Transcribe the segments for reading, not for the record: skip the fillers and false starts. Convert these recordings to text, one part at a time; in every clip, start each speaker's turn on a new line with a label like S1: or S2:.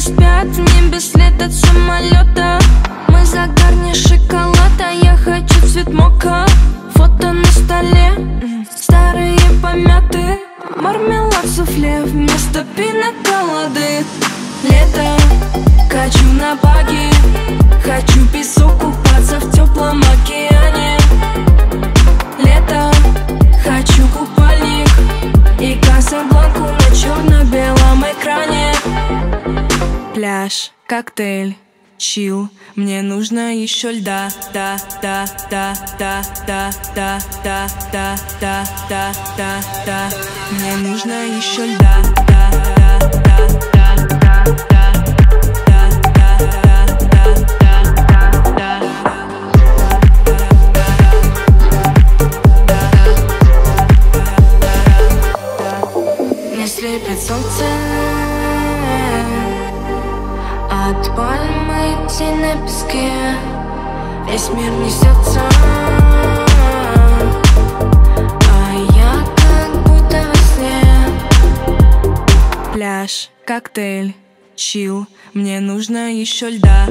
S1: спят, в небе след от самолета. Мы загорнее шоколада, я хочу цвет мока. Фото на столе, старые помяты. Мармелад суфле вместо пинаколады. Лето, качу на баги. Хочу песок, купаться в теплом океане. Лето, хочу купальник и Касабланку на черно-белом экране. Пляж, коктейль, чил, мне нужно еще льда. Мне нужно еще льда. Не слепит солнце, от пальмы тень на песке. Весь мир несется, а я как будто во сне. Пляж, коктейль, чил, мне нужно еще льда.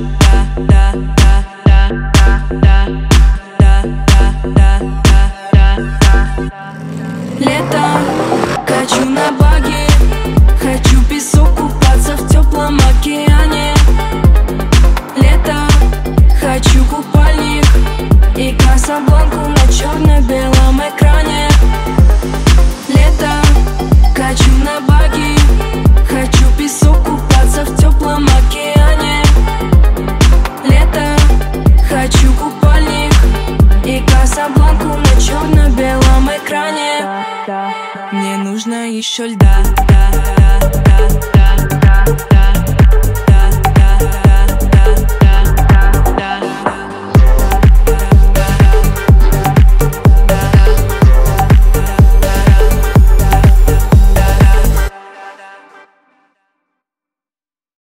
S1: Лето, качу на баги. Хочу песок, купаться в теплом океане. Лето, хочу купальник и Касабланку на черно-белом экране. Лето, качу на баги. Хочу песок, купаться в теплом океане. Лето, хочу купальник и Касабланку на черно-белом экране. Мне нужно еще льда.